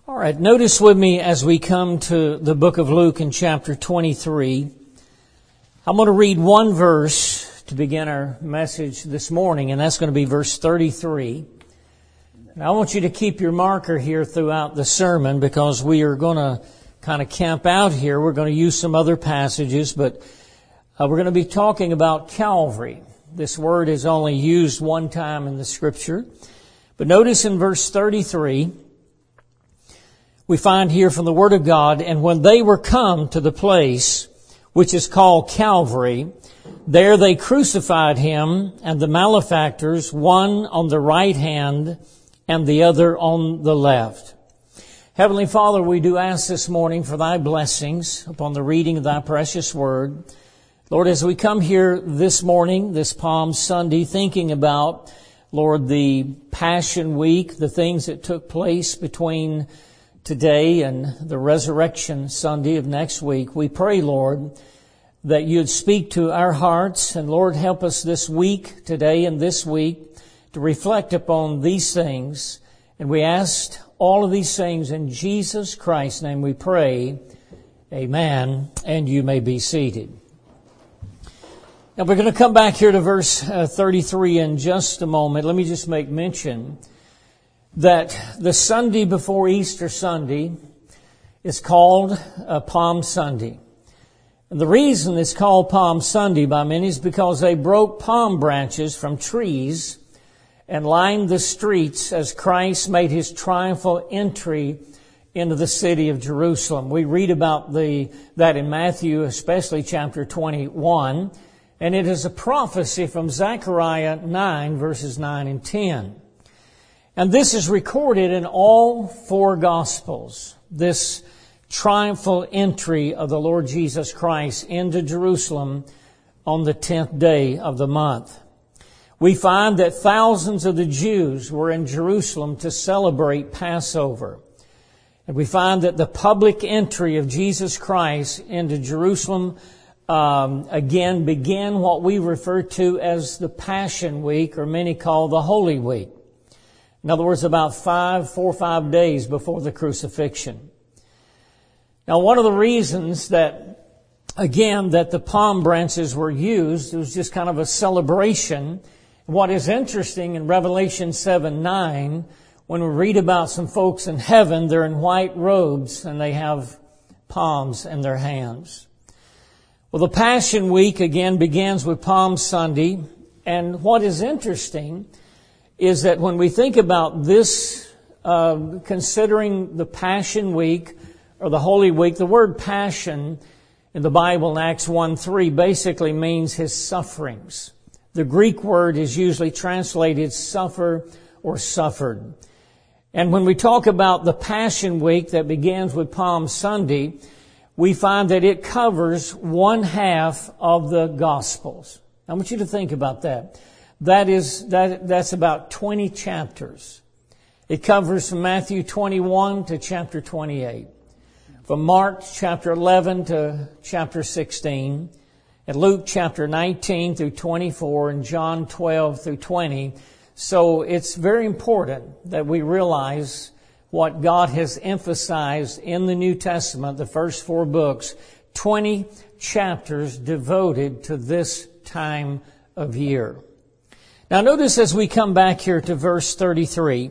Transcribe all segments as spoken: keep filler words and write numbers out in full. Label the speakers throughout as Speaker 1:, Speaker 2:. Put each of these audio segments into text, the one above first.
Speaker 1: All right, notice with me as we come to the book of Luke in chapter twenty-three. I'm going to read one verse to begin our message this morning, and that's going to be verse thirty-three. And I want you to keep your marker here throughout the sermon because we are going to kind of camp out here. We're going to use some other passages, but uh, we're going to be talking about Calvary. This word is only used one time in the Scripture. But notice in verse thirty-three, we find here from the Word of God, and when they were come to the place which is called Calvary, there they crucified him and the malefactors, one on the right hand and the other on the left. Heavenly Father, we do ask this morning for Thy blessings upon the reading of Thy precious Word. Lord, as we come here this morning, this Palm Sunday, thinking about, Lord, the Passion Week, the things that took place between today and the Resurrection Sunday of next week, we pray, Lord, that You'd speak to our hearts. And Lord, help us this week, today and this week, to reflect upon these things. And we ask all of these things in Jesus Christ's name we pray. Amen. And you may be seated. Now we're going to come back here to verse uh, thirty-three in just a moment. Let me just make mention that the Sunday before Easter Sunday is called uh, Palm Sunday. And the reason it's called Palm Sunday by many is because they broke palm branches from trees and lined the streets as Christ made His triumphal entry into the city of Jerusalem. We read about the that in Matthew, especially chapter twenty-one, and it is a prophecy from Zechariah nine, verses nine and ten. And this is recorded in all four Gospels, this triumphal entry of the Lord Jesus Christ into Jerusalem on the tenth day of the month. We find that thousands of the Jews were in Jerusalem to celebrate Passover. And we find that the public entry of Jesus Christ into Jerusalem um, again began what we refer to as the Passion Week, or many call the Holy Week. In other words, about five, four or five days before the crucifixion. Now, one of the reasons that, again, that the palm branches were used, it was just kind of a celebration. What is interesting in Revelation seven nine, when we read about some folks in heaven, they're in white robes and they have palms in their hands. Well, the Passion Week, again, begins with Palm Sunday. And what is interesting is that when we think about this, uh, considering the Passion Week or the Holy Week, the word passion in the Bible in Acts one three basically means His sufferings. The Greek word is usually translated suffer or suffered. And when we talk about the Passion Week that begins with Palm Sunday, we find that it covers one half of the Gospels. I want you to think about that. That is, that, that's about twenty chapters. It covers from Matthew twenty-one to chapter twenty-eight. From Mark chapter eleven to chapter sixteen. And Luke chapter nineteen through twenty-four. And John twelve through twenty. So it's very important that we realize what God has emphasized in the New Testament, the first four books. twenty chapters devoted to this time of year. Now notice as we come back here to verse thirty-three,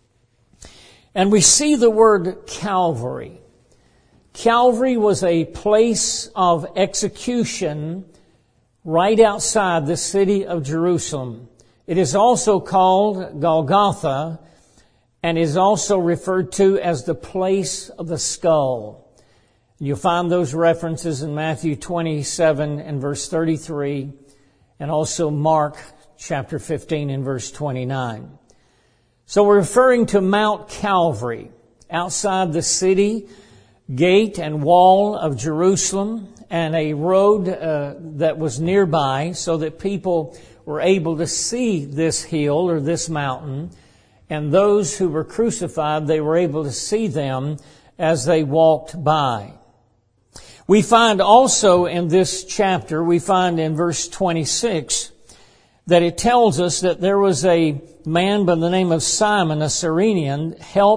Speaker 1: and we see the word Calvary. Calvary was a place of execution right outside the city of Jerusalem. It is also called Golgotha and is also referred to as the place of the skull. You'll find those references in Matthew twenty-seven and verse thirty-three, and also Mark chapter fifteen and verse twenty-nine. So we're referring to Mount Calvary, outside the city gate and wall of Jerusalem, and a road uh, that was nearby so that people were able to see this hill or this mountain. And those who were crucified, they were able to see them as they walked by. We find also in this chapter, we find in verse twenty-six, that it tells us that there was a man by the name of Simon, a Cyrenian, helped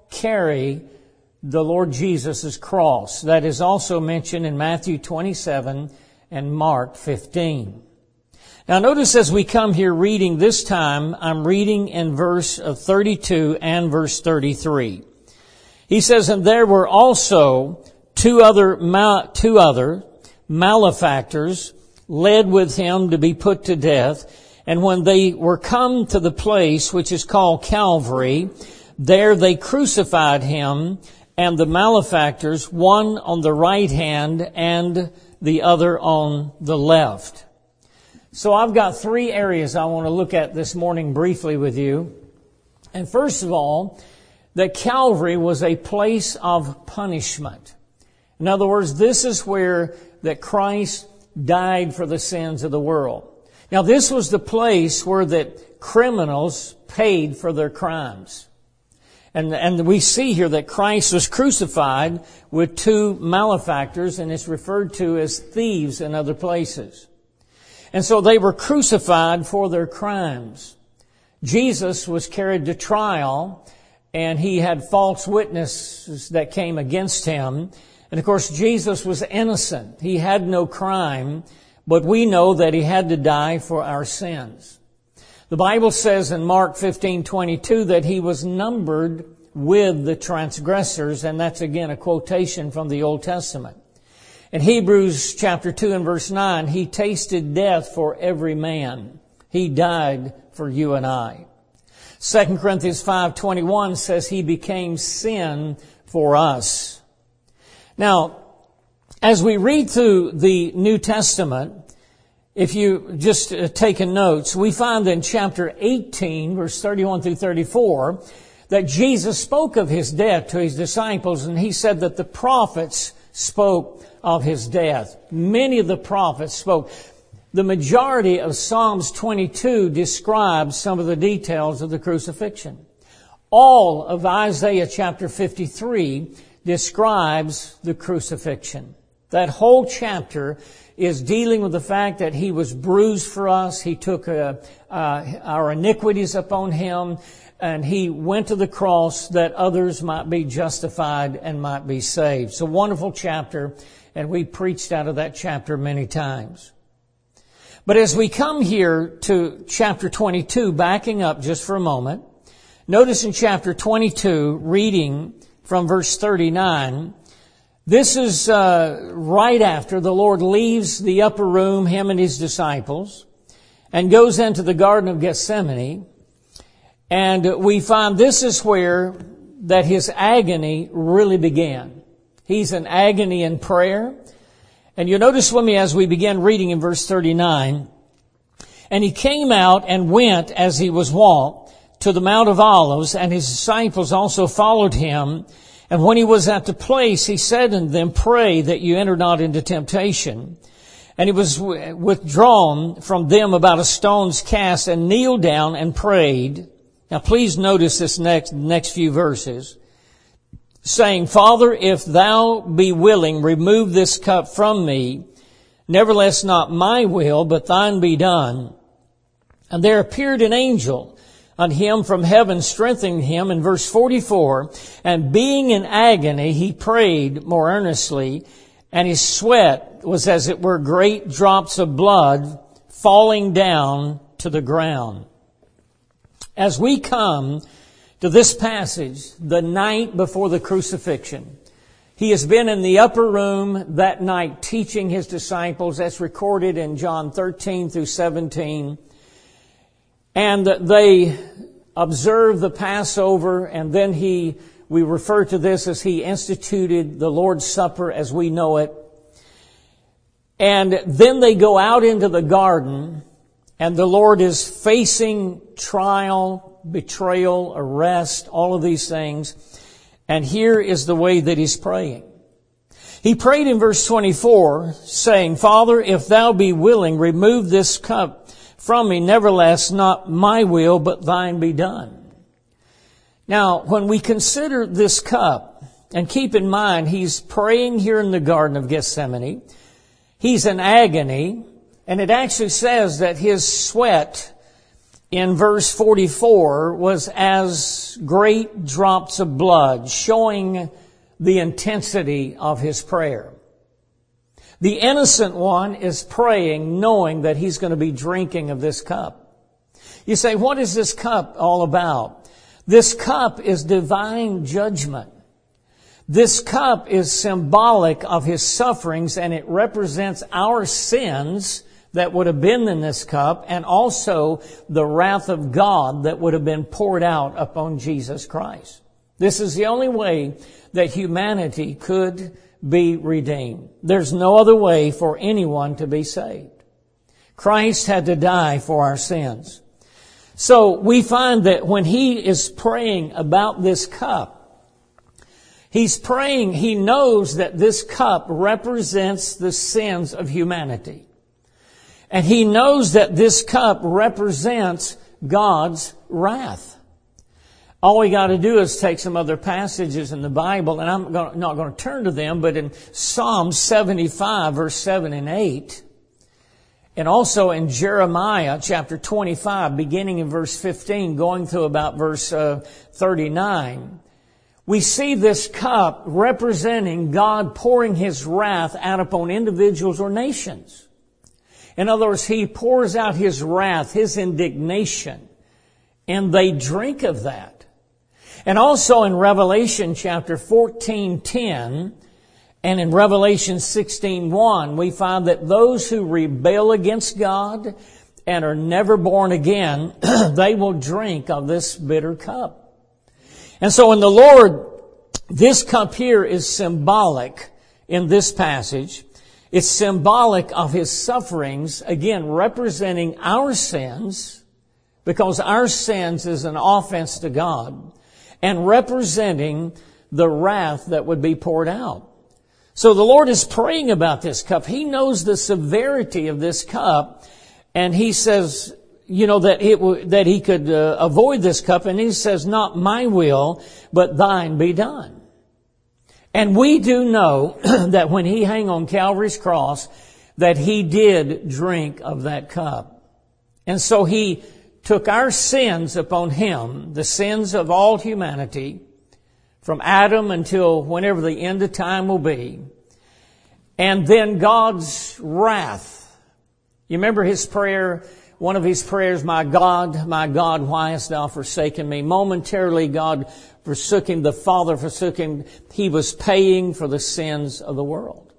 Speaker 1: carry the Lord Jesus' cross. That is also mentioned in Matthew twenty-seven and Mark fifteen. Now notice as we come here reading this time, I'm reading in verse thirty-two and verse thirty-three. He says, and there were also two other, two other malefactors led with him to be put to death. And when they were come to the place which is called Calvary, there they crucified him and the malefactors, one on the right hand and the other on the left. So I've got three areas I want to look at this morning briefly with you. And first of all, that Calvary was a place of punishment. In other words, this is where that Christ died for the sins of the world. Now, this was the place where that criminals paid for their crimes. And, and we see here that Christ was crucified with two malefactors, and it's referred to as thieves in other places. And so they were crucified for their crimes. Jesus was carried to trial, and he had false witnesses that came against him. And of course, Jesus was innocent. He had no crime. But we know that he had to die for our sins. The Bible says in Mark fifteen twenty-two that he was numbered with the transgressors, and that's again a quotation from the Old Testament. In Hebrews chapter two and verse nine, he tasted death for every man. He died for you and I. Second Corinthians five twenty-one says he became sin for us. Now, as we read through the New Testament, if you just uh, take notes, we find in chapter eighteen, verse thirty-one through thirty-four, that Jesus spoke of his death to his disciples, and he said that the prophets spoke of his death. Many of the prophets spoke. The majority of Psalms twenty-two describes some of the details of the crucifixion. All of Isaiah chapter fifty-three describes the crucifixion. That whole chapter is dealing with the fact that he was bruised for us. He took uh, uh, our iniquities upon him, and he went to the cross that others might be justified and might be saved. It's a wonderful chapter, and we preached out of that chapter many times. But as we come here to chapter twenty-two, backing up just for a moment, notice in chapter twenty-two, reading from verse thirty-nine, this is uh, right after the Lord leaves the upper room, him and his disciples, and goes into the Garden of Gethsemane. And we find this is where that his agony really began. He's in agony in prayer. And you notice with me as we begin reading in verse thirty-nine, and he came out and went as he was wont to the Mount of Olives, and his disciples also followed him. And when he was at the place, he said unto them, pray that you enter not into temptation. And he was withdrawn from them about a stone's cast and kneeled down and prayed. Now please notice this next, next few verses. Saying, Father, if thou be willing, remove this cup from me. Nevertheless, not my will, but thine be done. And there appeared an angel on him from heaven, strengthening him. In verse forty-four, and being in agony, he prayed more earnestly, and his sweat was as it were great drops of blood falling down to the ground. As we come to this passage, the night before the crucifixion, he has been in the upper room that night teaching his disciples. That's recorded in John thirteen through seventeen. And they observed the Passover, and then he, we refer to this as he instituted the Lord's Supper as we know it. And then they go out into the garden, and the Lord is facing trial, betrayal, arrest, all of these things. And here is the way that he's praying. He prayed in verse twenty-four, saying, Father, if thou be willing, remove this cup from me. Nevertheless, not my will, but thine be done. Now, when we consider this cup, and keep in mind, he's praying here in the Garden of Gethsemane. He's in agony, and it actually says that his sweat in verse forty-four was as great drops of blood, showing the intensity of his prayer. The innocent one is praying knowing that he's going to be drinking of this cup. You say, what is this cup all about? This cup is divine judgment. This cup is symbolic of his sufferings, and it represents our sins that would have been in this cup, and also the wrath of God that would have been poured out upon Jesus Christ. This is the only way that humanity could be redeemed. There's no other way for anyone to be saved. Christ had to die for our sins. So we find that when he is praying about this cup, he's praying, he knows that this cup represents the sins of humanity. And he knows that this cup represents God's wrath. All we got to do is take some other passages in the Bible, and I'm not going to turn to them, but in Psalm seventy-five, verse seven and eight, and also in Jeremiah chapter twenty-five, beginning in verse fifteen, going through about verse uh, thirty-nine, we see this cup representing God pouring his wrath out upon individuals or nations. In other words, he pours out his wrath, his indignation, and they drink of that. And also in Revelation chapter fourteen ten and in Revelation sixteen one, we find that those who rebel against God and are never born again, they will drink of this bitter cup. And so in the Lord, this cup here is symbolic in this passage. It's symbolic of his sufferings, again, representing our sins, because our sins is an offense to God, and representing the wrath that would be poured out. So the Lord is praying about this cup. He knows the severity of this cup, and he says, you know, that it w- that he could uh, avoid this cup, and he says, not my will, but thine be done. And we do know that when he hung on Calvary's cross, that he did drink of that cup. And so he took our sins upon him, the sins of all humanity, from Adam until whenever the end of time will be. And then God's wrath. You remember his prayer, one of his prayers, my God, my God, why hast thou forsaken me? Momentarily God forsook him, the Father forsook him. He was paying for the sins of the world.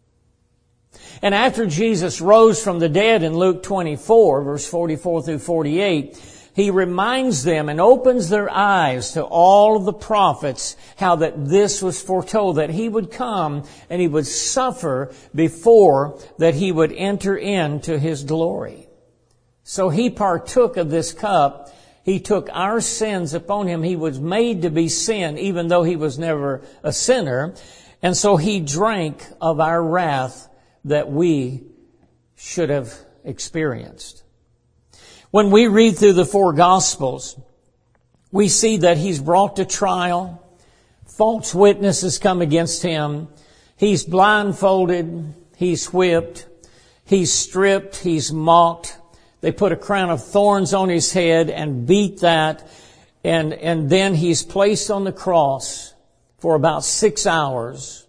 Speaker 1: And after Jesus rose from the dead in Luke twenty-four, verse forty-four through forty-eight, he reminds them and opens their eyes to all of the prophets how that this was foretold, that he would come and he would suffer before that he would enter into his glory. So he partook of this cup. He took our sins upon him. He was made to be sin, even though he was never a sinner. And so he drank of our wrath that we should have experienced. When we read through the four Gospels, we see that he's brought to trial. False witnesses come against him. He's blindfolded. He's whipped. He's stripped. He's mocked. They put a crown of thorns on his head and beat that. And, and then he's placed on the cross for about six hours.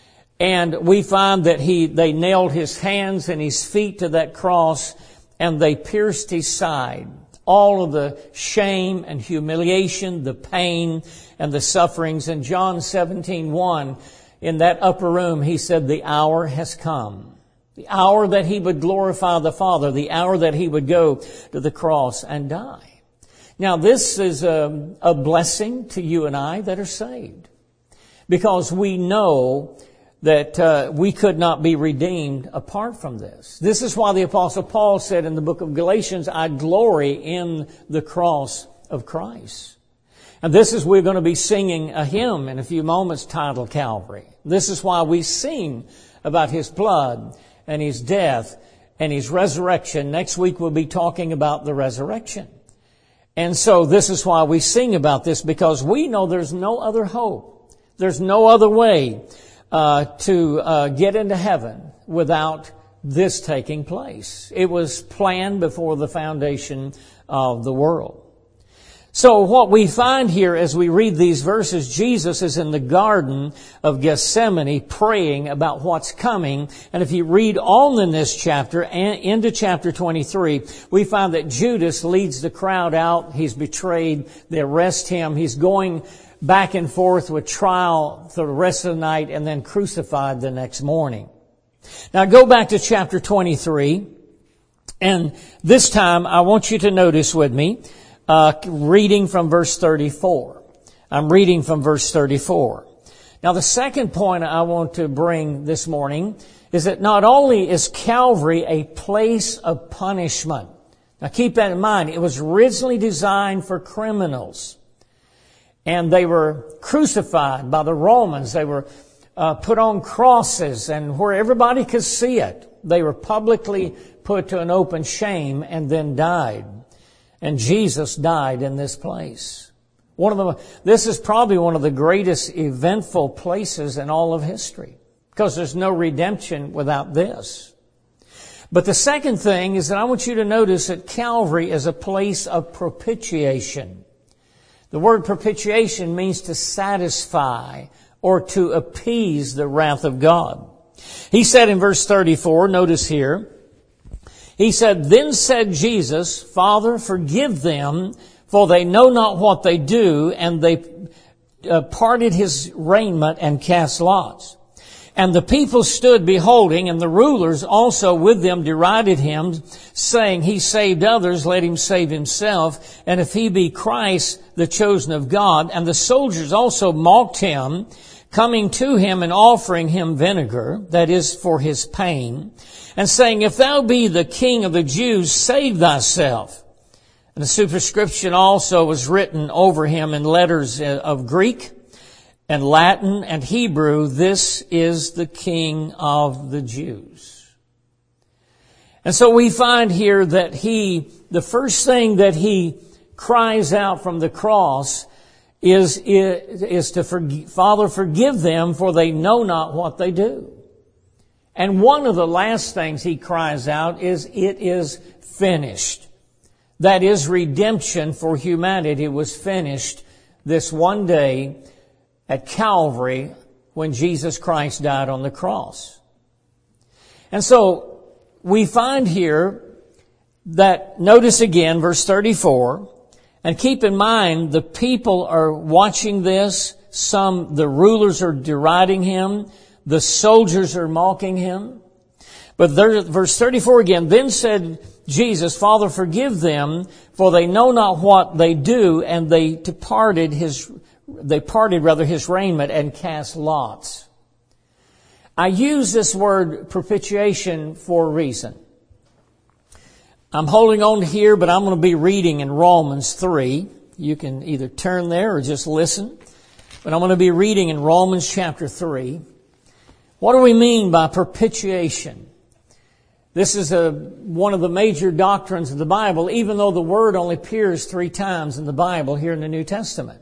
Speaker 1: And we find that he, they nailed his hands and his feet to that cross, and they pierced his side. All of the shame and humiliation, the pain and the sufferings. In John seventeen one, in that upper room, he said, the hour has come. The hour that he would glorify the Father, the hour that he would go to the cross and die. Now, this is a, a blessing to you and I that are saved, because we know that uh, we could not be redeemed apart from this. This is why the Apostle Paul said in the book of Galatians, I glory in the cross of Christ. And this is, we're going to be singing a hymn in a few moments titled Calvary. This is why we sing about his blood and his death and his resurrection. Next week we'll be talking about the resurrection. And so this is why we sing about this, because we know there's no other hope. There's no other way uh, to uh, get into heaven without this taking place. It was planned before the foundation of the world. So what we find here as we read these verses, Jesus is in the Garden of Gethsemane praying about what's coming. And if you read on in this chapter and into chapter twenty-three, we find that Judas leads the crowd out. He's betrayed. They arrest him. He's going back and forth with trial for the rest of the night and then crucified the next morning. Now go back to chapter twenty-three. And this time I want you to notice with me, Uh, reading from verse thirty-four. I'm reading from verse thirty-four. Now the second point I want to bring this morning is that not only is Calvary a place of punishment. Now keep that in mind. It was originally designed for criminals. And they were crucified by the Romans. They were uh, put on crosses, and where everybody could see it, they were publicly put to an open shame and then died. And Jesus died in this place. One of the, this is probably one of the greatest eventful places in all of history, because there's no redemption without this. But the second thing is that I want you to notice that Calvary is a place of propitiation. The word propitiation means to satisfy or to appease the wrath of God. He said in verse thirty-four, notice here, he said, "Then said Jesus, Father, forgive them, for they know not what they do. And they uh, parted his raiment and cast lots. And the people stood beholding, and the rulers also with them derided him, saying, He saved others, let him save himself. And if he be Christ, the chosen of God. And the soldiers also mocked him, coming to him and offering him vinegar, that is for his pain, and saying, If thou be the King of the Jews, save thyself. And the superscription also was written over him in letters of Greek and Latin and Hebrew, This is the King of the Jews. And so we find here that he, the first thing that he cries out from the cross is, is, is to forgive, Father, forgive them, for they know not what they do. And one of the last things he cries out is, it is finished. That is, redemption for humanity was finished this one day at Calvary when Jesus Christ died on the cross. And so we find here that, notice again, verse thirty-four, and keep in mind the people are watching this. Some, the rulers are deriding him. The soldiers are mocking him. But there, verse thirty-four again, Then said Jesus, Father, forgive them, for they know not what they do. And they departed his, they parted rather his raiment and cast lots. I use this word propitiation for a reason. I'm holding on here, but I'm going to be reading in Romans three. You can either turn there or just listen. But I'm going to be reading in Romans chapter three. What do we mean by propitiation? This is a, one of the major doctrines of the Bible, even though the word only appears three times in the Bible here in the New Testament.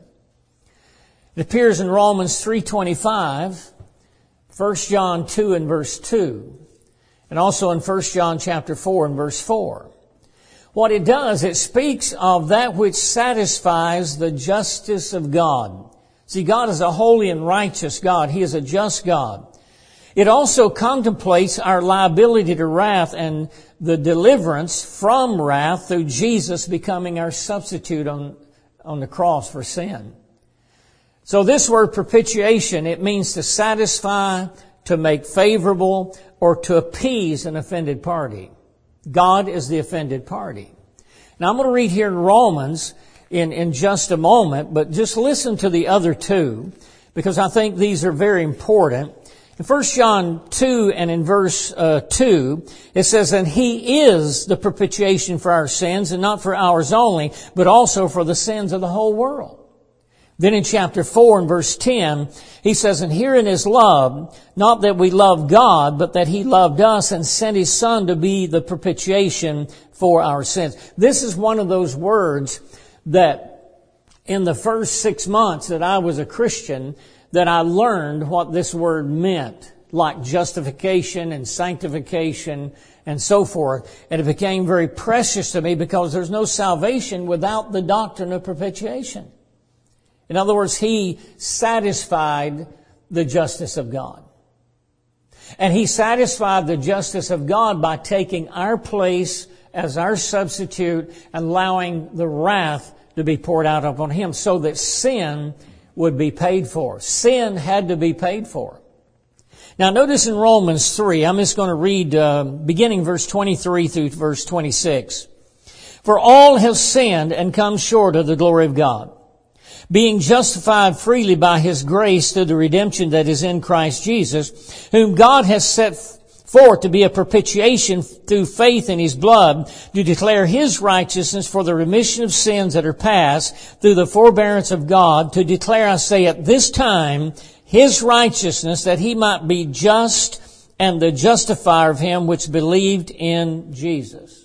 Speaker 1: It appears in Romans three twenty-five, First John two and verse two, and also in First John chapter four and verse four. What it does, it speaks of that which satisfies the justice of God. See, God is a holy and righteous God. He is a just God. It also contemplates our liability to wrath and the deliverance from wrath through Jesus becoming our substitute on, on the cross for sin. So this word propitiation, it means to satisfy, to make favorable, or to appease an offended party. God is the offended party. Now I'm going to read here in Romans in, in just a moment, but just listen to the other two, because I think these are very important. In First John two and in verse uh, two, it says, And He is the propitiation for our sins, and not for ours only, but also for the sins of the whole world. Then in chapter four and verse ten, he says, And herein is love, not that we love God, but that He loved us and sent His Son to be the propitiation for our sins. This is one of those words that in the first six months that I was a Christian, that I learned what this word meant. like justification and sanctification and so forth. And it became very precious to me because there's no salvation without the doctrine of propitiation. In other words, He satisfied the justice of God. And He satisfied the justice of God by taking our place as our substitute and allowing the wrath to be poured out upon Him so that sin would be paid for. Sin had to be paid for. Now notice in Romans three, I'm just going to read uh, beginning verse twenty-three through verse twenty-six. For all have sinned and come short of the glory of God, being justified freely by His grace through the redemption that is in Christ Jesus, whom God has set forth to be a propitiation through faith in His blood, to declare His righteousness for the remission of sins that are past through the forbearance of God, to declare, I say, at this time, His righteousness, that He might be just and the justifier of him which believed in Jesus.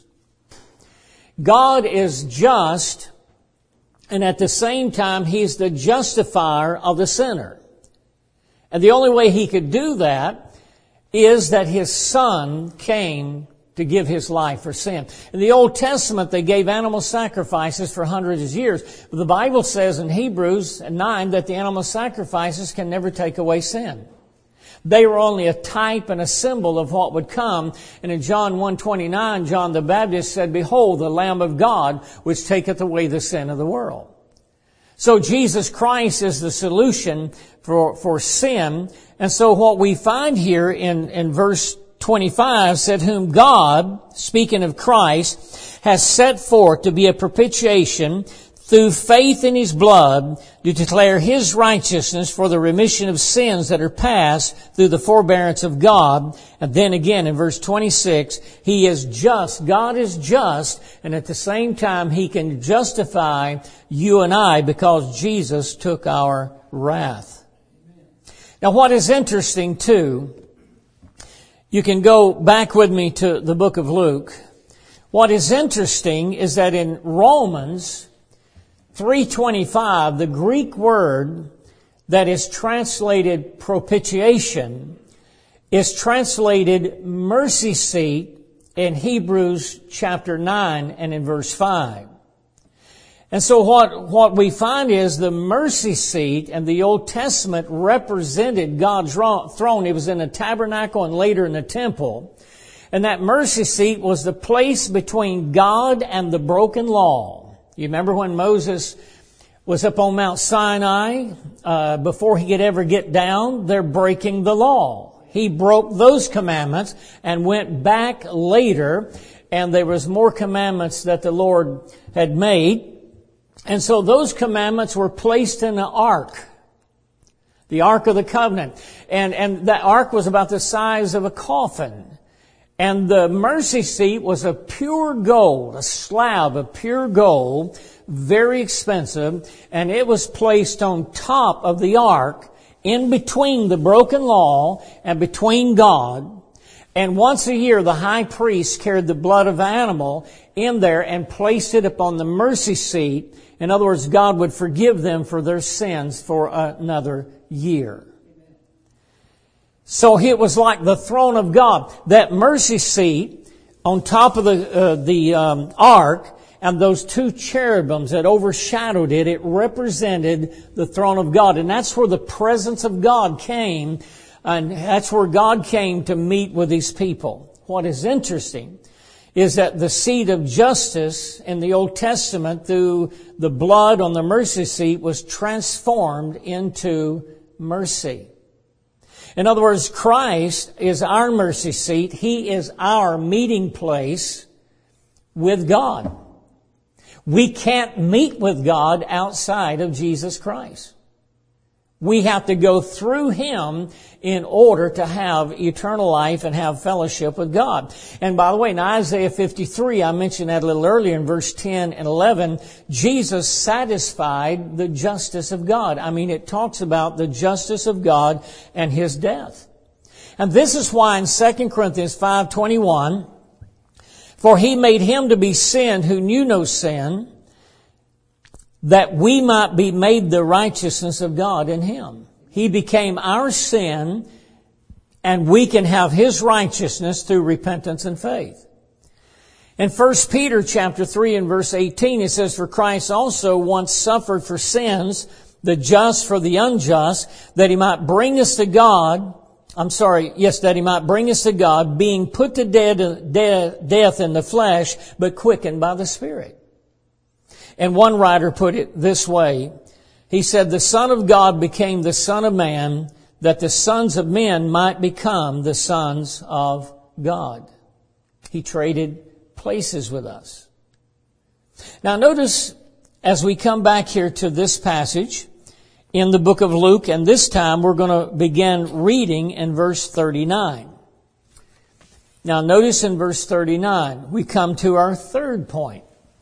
Speaker 1: God is just, and at the same time, He's the justifier of the sinner. And the only way He could do that is that His Son came to give His life for sin. In the Old Testament, they gave animal sacrifices for hundreds of years. But the Bible says in Hebrews nine that the animal sacrifices can never take away sin. They were only a type and a symbol of what would come. And in John one twenty-nine, John the Baptist said, Behold, the Lamb of God, which taketh away the sin of the world. So Jesus Christ is the solution for, for sin. And so what we find here in, in verse twenty-five said, whom God, speaking of Christ, has set forth to be a propitiation through faith in His blood, to declare His righteousness for the remission of sins that are past through the forbearance of God. And then again in verse twenty-six, He is just. God is just, and at the same time He can justify you and I because Jesus took our wrath. Now what is interesting too, you can go back with me to the book of Luke. What is interesting is that in Romans three twenty-five, the Greek word that is translated propitiation is translated mercy seat in Hebrews chapter nine and in verse five. And so what, what we find is the mercy seat and the Old Testament represented God's throne. It was in the tabernacle and later in the temple. And that mercy seat was the place between God and the broken law. You remember when Moses was up on Mount Sinai, uh, before he could ever get down, they're breaking the law. He broke those commandments and went back later, and there was more commandments that the Lord had made. And so those commandments were placed in the ark, the Ark of the Covenant. And, and that ark was about the size of a coffin. And the mercy seat was of pure gold, a slab of pure gold, very expensive, and it was placed on top of the ark, in between the broken law and between God. And once a year, the high priest carried the blood of the animal in there and placed it upon the mercy seat. In other words, God would forgive them for their sins for another year. So it was like the throne of God. That mercy seat on top of the uh, the um, ark and those two cherubims that overshadowed it, it represented the throne of God. And that's where the presence of God came, and that's where God came to meet with His people. What is interesting is that the seat of justice in the Old Testament through the blood on the mercy seat was transformed into mercy. In other words, Christ is our mercy seat. He is our meeting place with God. We can't meet with God outside of Jesus Christ. We have to go through Him in order to have eternal life and have fellowship with God. And by the way, in Isaiah fifty-three, I mentioned that a little earlier in verse ten and eleven, Jesus satisfied the justice of God. I mean, it talks about the justice of God and His death. And this is why in Second Corinthians five twenty-one, for He made Him to be sin who knew no sin, that we might be made the righteousness of God in Him. He became our sin and we can have His righteousness through repentance and faith. In First Peter chapter three and verse eighteen, it says, "For Christ also once suffered for sins, the just for the unjust, that He might bring us to God, I'm sorry, yes, that He might bring us to God, being put to death, de- death in the flesh, but quickened by the Spirit." And one writer put it this way. He said, "The Son of God became the Son of Man, that the sons of men might become the sons of God." He traded places with us. Now notice, as we come back here to this passage in the book of Luke, and this time we're going to begin reading in verse thirty-nine. Now notice in verse thirty-nine, we come to our third point.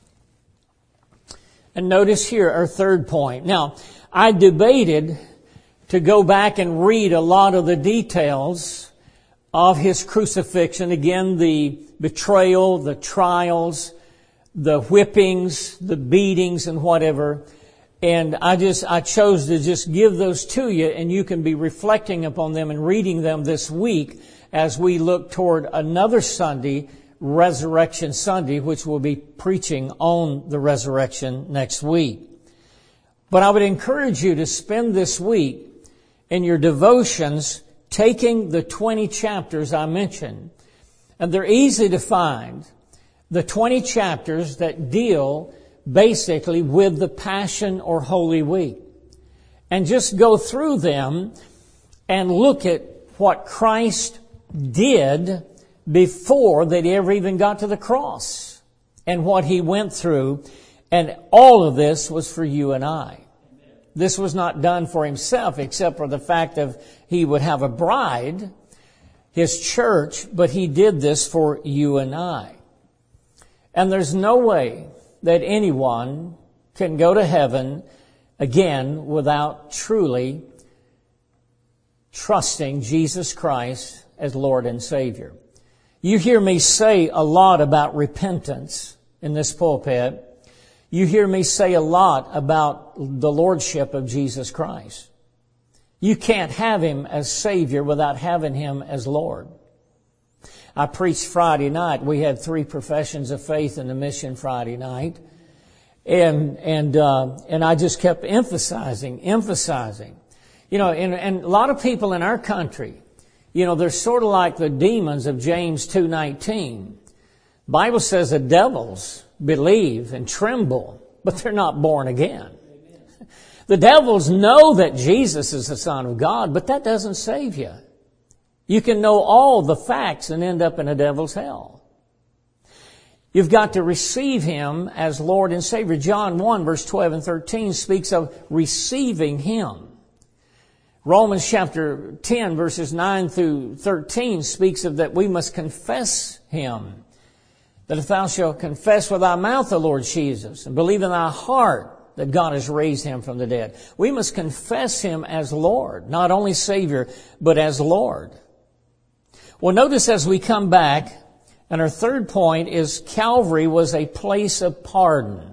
Speaker 1: And notice here our third point. Now, I debated to go back and read a lot of the details of His crucifixion. Again, the betrayal, the trials, the whippings, the beatings, and whatever. And I just, I chose to just give those to you, and you can be reflecting upon them and reading them this week as we look toward another Sunday, Resurrection Sunday, which we'll be preaching on the resurrection next week. But I would encourage you to spend this week in your devotions taking the twenty chapters I mentioned. And they're easy to find. The twenty chapters that deal basically with the Passion or Holy Week. And just go through them and look at what Christ did before that He ever even got to the cross. And what He went through. And all of this was for you and I. This was not done for Himself, except for the fact of He would have a bride, His church, but He did this for you and I. And there's no way that anyone can go to heaven again without truly trusting Jesus Christ as Lord and Savior. You hear me say a lot about repentance in this pulpit. You hear me say a lot about the Lordship of Jesus Christ. You can't have Him as Savior without having Him as Lord. I preached Friday night. We had three professions of faith in the mission Friday night. And, and, uh, and I just kept emphasizing, emphasizing. You know, and, and a lot of people in our country, you know, they're sort of like the demons of James two nineteen. The Bible says the devils believe and tremble, but they're not born again. Amen. The devils know that Jesus is the Son of God, but that doesn't save you. You can know all the facts and end up in a devil's hell. You've got to receive Him as Lord and Savior. John one verse twelve and thirteen speaks of receiving Him. Romans chapter ten verses nine through thirteen speaks of that we must confess Him. That if thou shalt confess with thy mouth the Lord Jesus and believe in thy heart that God has raised Him from the dead. We must confess Him as Lord, not only Savior, but as Lord. Well, notice as we come back, and our third point is Calvary was a place of pardon.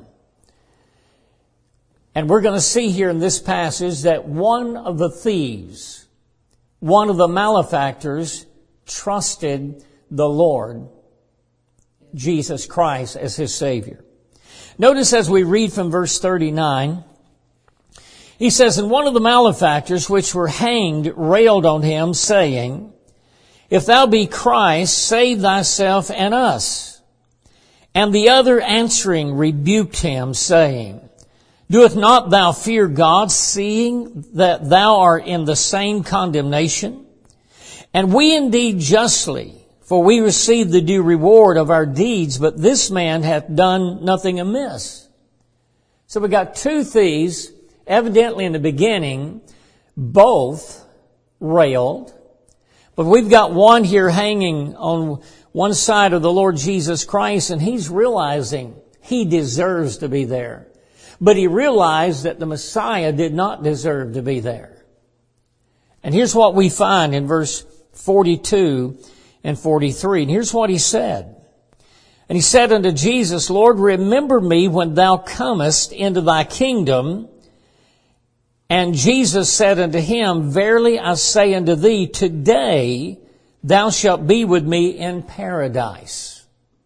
Speaker 1: And we're going to see here in this passage that one of the thieves, one of the malefactors, trusted the Lord Jesus Christ as his Savior. Notice as we read from verse thirty-nine, he says, "And one of the malefactors which were hanged railed on him, saying, If thou be Christ, save thyself and us. And the other answering rebuked him, saying, Doeth not thou fear God, seeing that thou art in the same condemnation? And we indeed justly, for we receive the due reward of our deeds, but this man hath done nothing amiss." So we got two thieves, evidently in the beginning, both railed. But we've got one here hanging on one side of the Lord Jesus Christ, and he's realizing he deserves to be there. But he realized that the Messiah did not deserve to be there. And here's what we find in verse forty-two and forty-three. And here's what he said. And he said unto Jesus, Lord, remember me when thou comest into thy kingdom. And Jesus said unto him, Verily I say unto thee, today thou shalt be with me in paradise.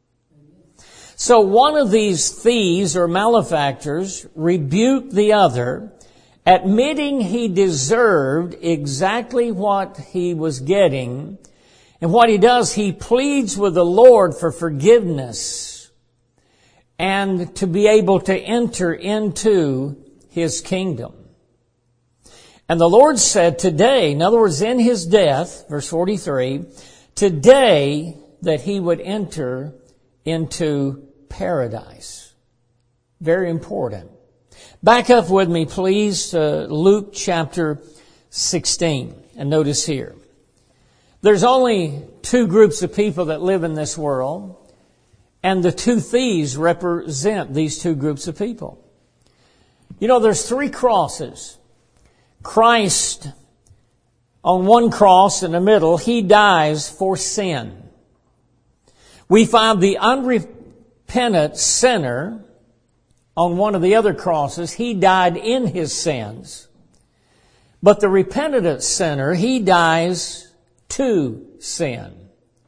Speaker 1: So one of these thieves or malefactors rebuked the other, admitting he deserved exactly what he was getting. And what he does, he pleads with the Lord for forgiveness and to be able to enter into his kingdom. And the Lord said today, in other words, in his death, verse forty-three, today that he would enter into paradise. Very important. Back up with me, please, to Luke chapter sixteen. And notice here. There's only two groups of people that live in this world, and the two thieves represent these two groups of people. You know, there's three crosses. Christ, on one cross in the middle, he dies for sin. We find the unrepentant sinner on one of the other crosses. He died in his sins. But the repentant sinner, he dies to sin.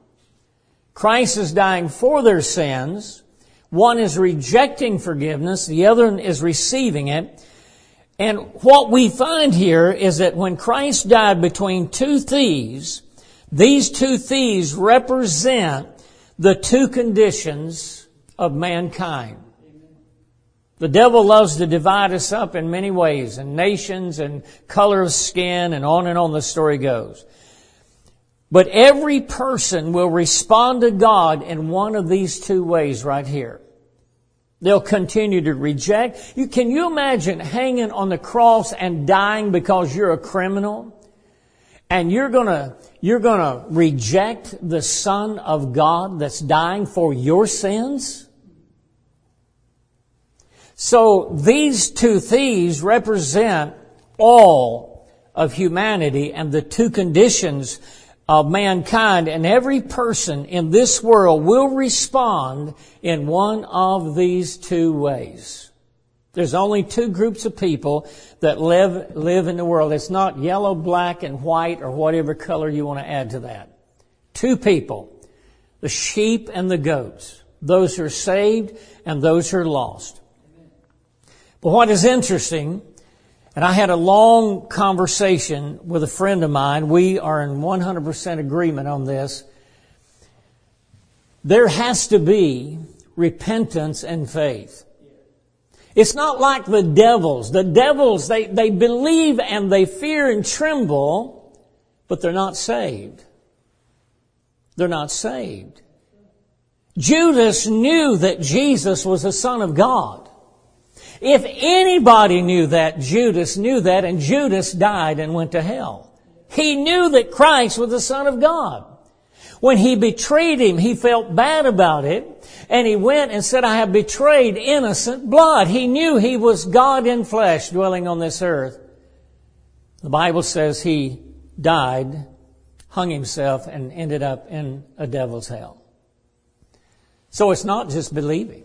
Speaker 1: Christ is dying for their sins. One is rejecting forgiveness. The other is receiving it. And what we find here is that when Christ died between two thieves, these two thieves represent the two conditions of mankind. The devil loves to divide us up in many ways, and nations and color of skin, and on and on the story goes. But every person will respond to God in one of these two ways right here. They'll continue to reject. You, can you imagine hanging on the cross and dying because you're a criminal? And you're gonna, you're gonna reject the Son of God that's dying for your sins? So these two thieves represent all of humanity and the two conditions of mankind, and every person in this world will respond in one of these two ways. There's only two groups of people that live live in the world. It's not yellow, black, and white, or whatever color you want to add to that. Two people. The sheep and the goats. Those who are saved and those who are lost. But what is interesting, and I had a long conversation with a friend of mine. We are in one hundred percent agreement on this. There has to be repentance and faith. It's not like the devils. The devils, they, they believe and they fear and tremble, but they're not saved. They're not saved. Judas knew that Jesus was the Son of God. If anybody knew that, Judas knew that, and Judas died and went to hell. He knew that Christ was the Son of God. When he betrayed him, he felt bad about it, and he went and said, I have betrayed innocent blood. He knew he was God in flesh dwelling on this earth. The Bible says he died, hung himself, and ended up in a devil's hell. So it's not just believing.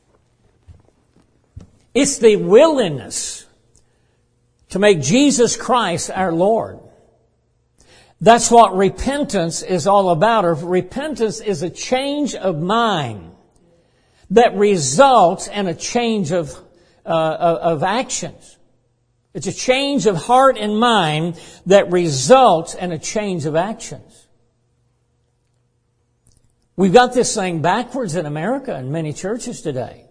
Speaker 1: It's the willingness to make Jesus Christ our Lord. That's what repentance is all about. Or repentance is a change of mind that results in a change of, uh, of actions. It's a change of heart and mind that results in a change of actions. We've got this thing backwards in America in many churches today.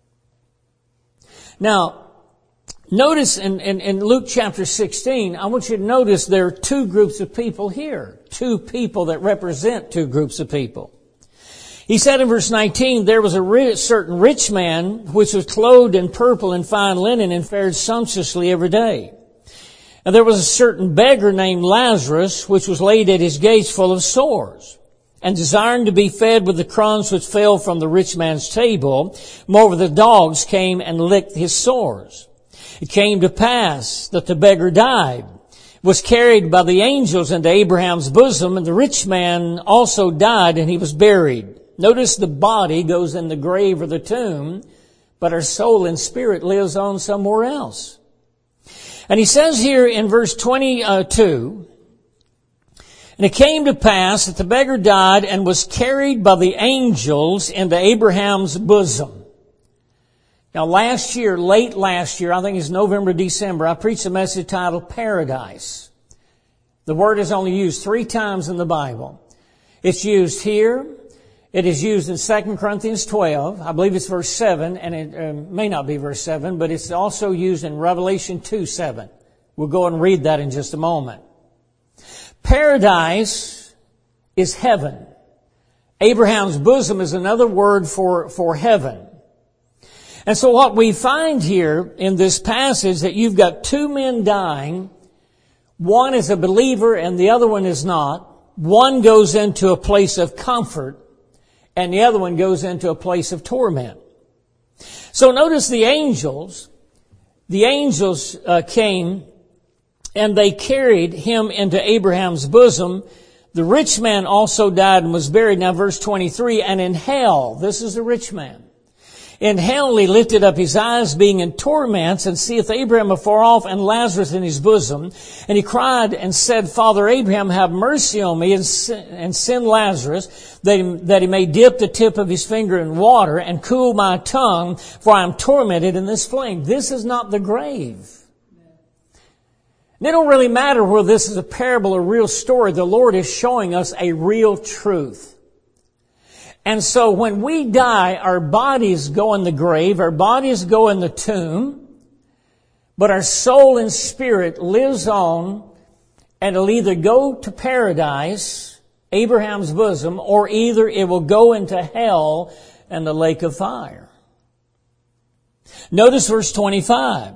Speaker 1: Now, notice in, in, in Luke chapter sixteen, I want you to notice there are two groups of people here. Two people that represent two groups of people. He said in verse nineteen, there was a rich, certain rich man which was clothed in purple and fine linen and fared sumptuously every day. And there was a certain beggar named Lazarus which was laid at his gates full of sores, and desiring to be fed with the crumbs which fell from the rich man's table. Moreover, the dogs came and licked his sores. It came to pass that the beggar died, was carried by the angels into Abraham's bosom, and the rich man also died, and he was buried. Notice the body goes in the grave or the tomb, but our soul and spirit lives on somewhere else. And he says here in verse twenty-two, and it came to pass that the beggar died and was carried by the angels into Abraham's bosom. Now last year, late last year, I think it's November, December, I preached a message titled Paradise. The word is only used three times in the Bible. It's used here. It is used in Second Corinthians twelve. I believe it's verse seven, and it uh, may not be verse seven, but it's also used in Revelation two seven. We'll go and read that in just a moment. Paradise is heaven. Abraham's bosom is another word for, for heaven. And so what we find here in this passage that you've got two men dying. One is a believer and the other one is not. One goes into a place of comfort and the other one goes into a place of torment. So notice the angels. The angels uh, came and they carried him into Abraham's bosom. The rich man also died and was buried. Now verse twenty-three, and in hell, this is the rich man. In hell he lifted up his eyes, being in torments, and seeth Abraham afar off, and Lazarus in his bosom. And he cried and said, Father Abraham, have mercy on me, and send Lazarus, that he, that he may dip the tip of his finger in water, and cool my tongue, for I am tormented in this flame. This is not the grave. And it don't really matter whether this is a parable or a real story. The Lord is showing us a real truth. And so when we die, our bodies go in the grave, our bodies go in the tomb, but our soul and spirit lives on, and it'll either go to paradise, Abraham's bosom, or either it will go into hell and the lake of fire. Notice verse twenty-five.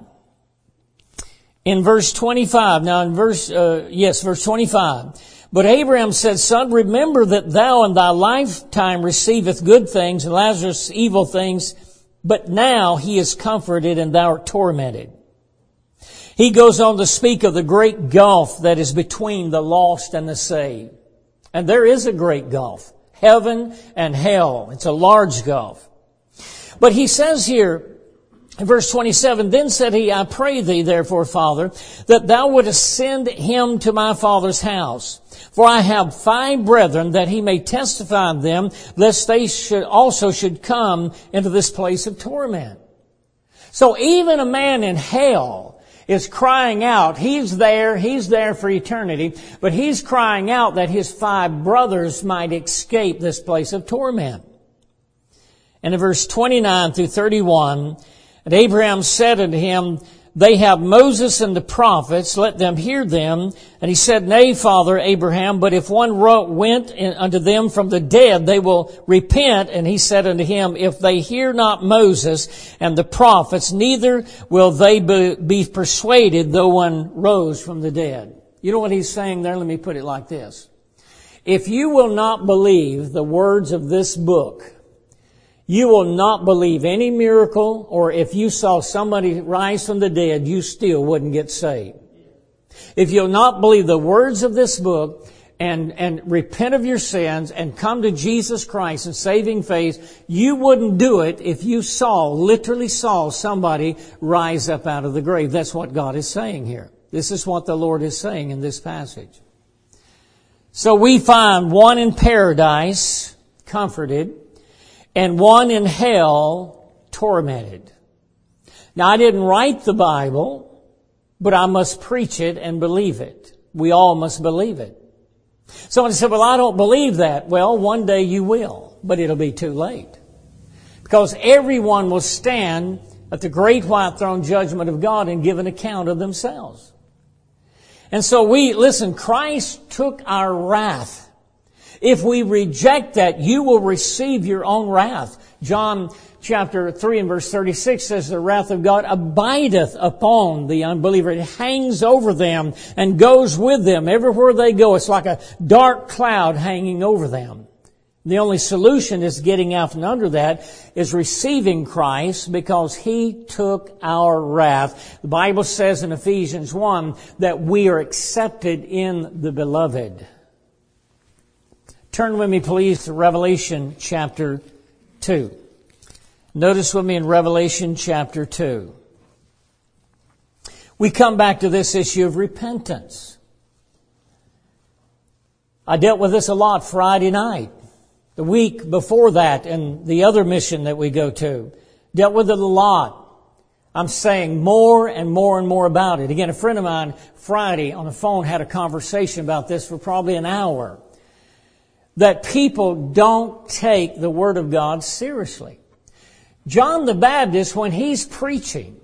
Speaker 1: In verse twenty-five, now in verse, uh, yes, verse twenty-five. But Abraham said, Son, remember that thou in thy lifetime receiveth good things, and Lazarus evil things, but now he is comforted and thou art tormented. He goes on to speak of the great gulf that is between the lost and the saved. And there is a great gulf. Heaven and hell. It's a large gulf. But he says here, in verse twenty-seven, Then said he, I pray thee, therefore, Father, that thou wouldest send him to my father's house. For I have five brethren, that he may testify on them, lest they should also should come into this place of torment. So even a man in hell is crying out. He's there, he's there for eternity, but he's crying out that his five brothers might escape this place of torment. And in verse twenty-nine through thirty-one, and Abraham said unto him, They have Moses and the prophets, let them hear them. And he said, Nay, Father Abraham, but if one went unto them from the dead, they will repent. And he said unto him, If they hear not Moses and the prophets, neither will they be persuaded, though one rose from the dead. You know what he's saying there? Let me put it like this. If you will not believe the words of this book, you will not believe any miracle, or if you saw somebody rise from the dead, you still wouldn't get saved. If you'll not believe the words of this book and, and repent of your sins and come to Jesus Christ in saving faith, you wouldn't do it if you saw, literally saw somebody rise up out of the grave. That's what God is saying here. This is what the Lord is saying in this passage. So we find one in paradise, comforted, and one in hell, tormented. Now, I didn't write the Bible, but I must preach it and believe it. We all must believe it. Somebody said, well, I don't believe that. Well, one day you will, but it'll be too late. Because everyone will stand at the great white throne judgment of God and give an account of themselves. And so we, listen, Christ took our wrath. If we reject that, you will receive your own wrath. John chapter three and verse thirty-six says, the wrath of God abideth upon the unbeliever. It hangs over them and goes with them everywhere they go. It's like a dark cloud hanging over them. The only solution is getting out from under that is receiving Christ, because He took our wrath. The Bible says in Ephesians one that we are accepted in the Beloved. Turn with me, please, to Revelation chapter two. Notice with me in Revelation chapter two. we come back to this issue of repentance. I dealt with this a lot Friday night. The week before that, and the other mission that we go to, dealt with it a lot. I'm saying more and more and more about it. Again, a friend of mine Friday on the phone had a conversation about this for probably an hour. That people don't take the Word of God seriously. John the Baptist, when he's preaching,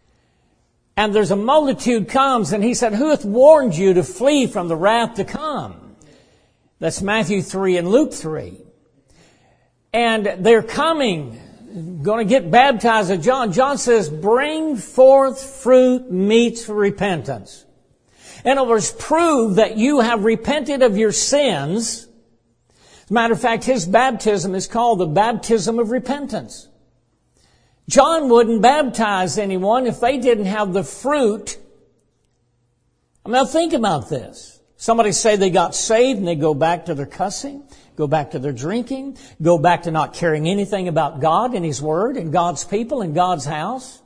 Speaker 1: and there's a multitude comes, and he said, "Who hath warned you to flee from the wrath to come?" That's Matthew three and Luke three. And they're coming, going to get baptized of John. John says, "Bring forth fruit meets for repentance." In other words, prove that you have repented of your sins. As a matter of fact, his baptism is called the baptism of repentance. John wouldn't baptize anyone if they didn't have the fruit. I mean, now think about this. Somebody say they got saved and they go back to their cussing, go back to their drinking, go back to not caring anything about God and His Word and God's people and God's house.